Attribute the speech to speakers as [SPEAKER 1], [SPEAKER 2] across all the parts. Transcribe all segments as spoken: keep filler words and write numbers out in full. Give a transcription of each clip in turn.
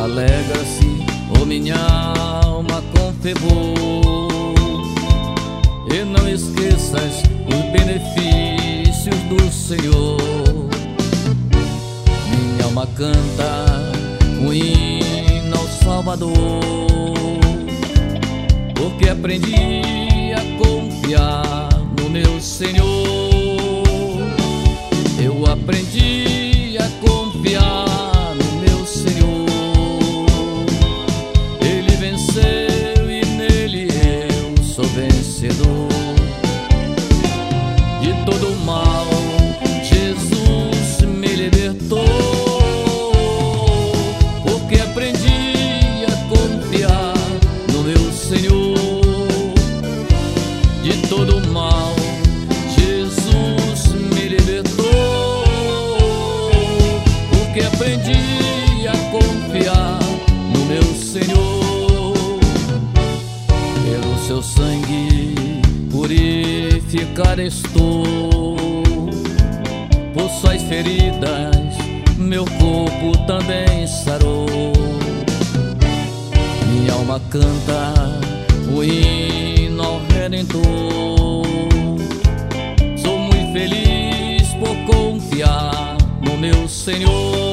[SPEAKER 1] Alegra-se, ó minha alma, com fervor, e não esqueças os benefícios do Senhor. Minha alma canta um hino ao Salvador, porque aprendi a confiar no meu Senhor. Eu aprendi a confiar no meu Senhor. Ele venceu e nele eu sou vencedor. De todo mal Jesus me libertou, porque aprendi a confiar no meu Senhor. De todo mal Jesus me libertou, porque aprendi a confiar no meu Senhor. Pelo seu sangue purificado estou, por suas feridas meu corpo também sarou. Minha alma canta o hino ao Redentor. Sou muito feliz por confiar no meu Senhor.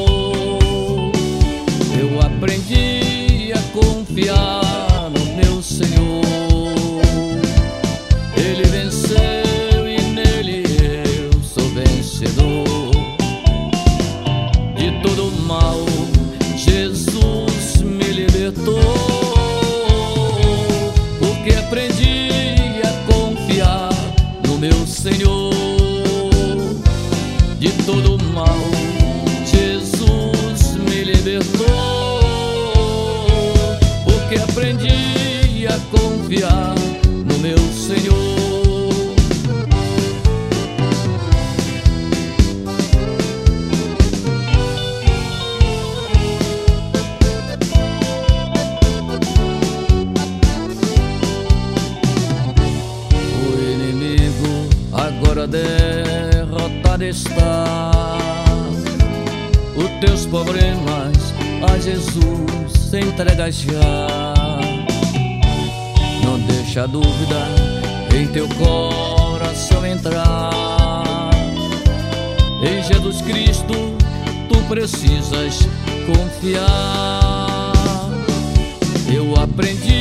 [SPEAKER 1] Eu aprendi a confiar no meu Senhor. Ele venceu e nele eu sou vencedor. De todo mal Jesus me libertou, porque aprendi a confiar no meu Senhor. De todo mal Jesus me libertou, porque aprendi a confiar no meu Senhor. Agora derrotado está, os teus problemas a Jesus entrega já. Não deixa dúvida em teu coração entrar. Em Jesus Cristo tu precisas confiar. Eu aprendi